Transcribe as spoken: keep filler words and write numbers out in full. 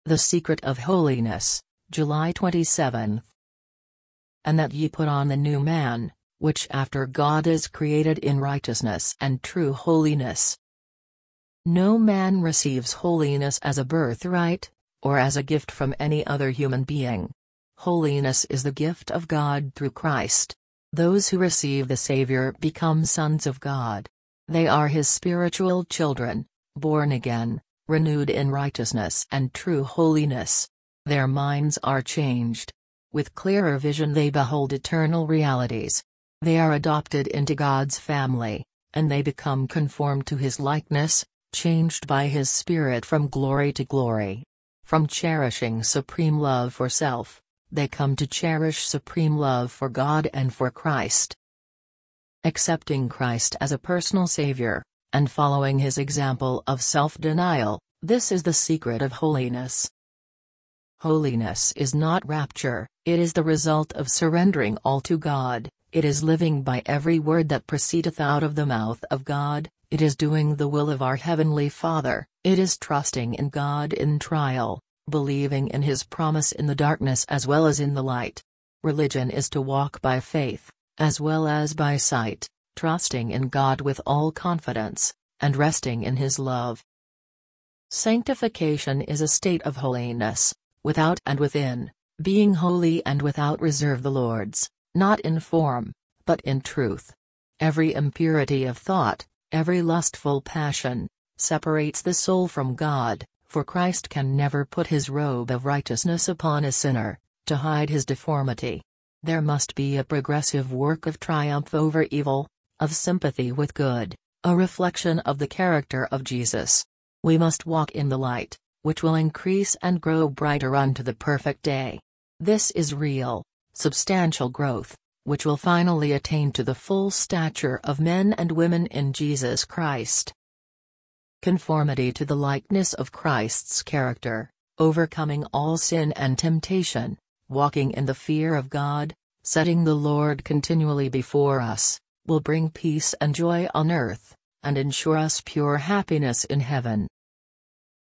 The Secret of Holiness, July twenty-seventh. And that ye put on the new man, which after God is created in righteousness and true holiness. No man receives holiness as a birthright, or as a gift from any other human being. Holiness is the gift of God through Christ. Those who receive the Savior become sons of God. They are His spiritual children, born again, renewed in righteousness and true holiness. Their minds are changed. With clearer vision they behold eternal realities. They are adopted into God's family, and they become conformed to His likeness, changed by His Spirit from glory to glory. From cherishing supreme love for self, they come to cherish supreme love for God and for Christ. Accepting Christ as a personal Savior, and following His example of self-denial, this is the secret of holiness. Holiness is not rapture, it is the result of surrendering all to God, it is living by every word that proceedeth out of the mouth of God, it is doing the will of our Heavenly Father, it is trusting in God in trial, believing in His promise in the darkness as well as in the light. Religion is to walk by faith, as well as by sight, trusting in God with all confidence, and resting in His love. Sanctification is a state of holiness, without and within, being holy and without reserve the Lord's, not in form, but in truth. Every impurity of thought, every lustful passion, separates the soul from God, for Christ can never put His robe of righteousness upon a sinner, to hide his deformity. There must be a progressive work of triumph over evil, of sympathy with good, a reflection of the character of Jesus. We must walk in the light, which will increase and grow brighter unto the perfect day. This is real, substantial growth, which will finally attain to the full stature of men and women in Jesus Christ. Conformity to the likeness of Christ's character, overcoming all sin and temptation, walking in the fear of God, setting the Lord continually before us, will bring peace and joy on earth, and ensure us pure happiness in heaven.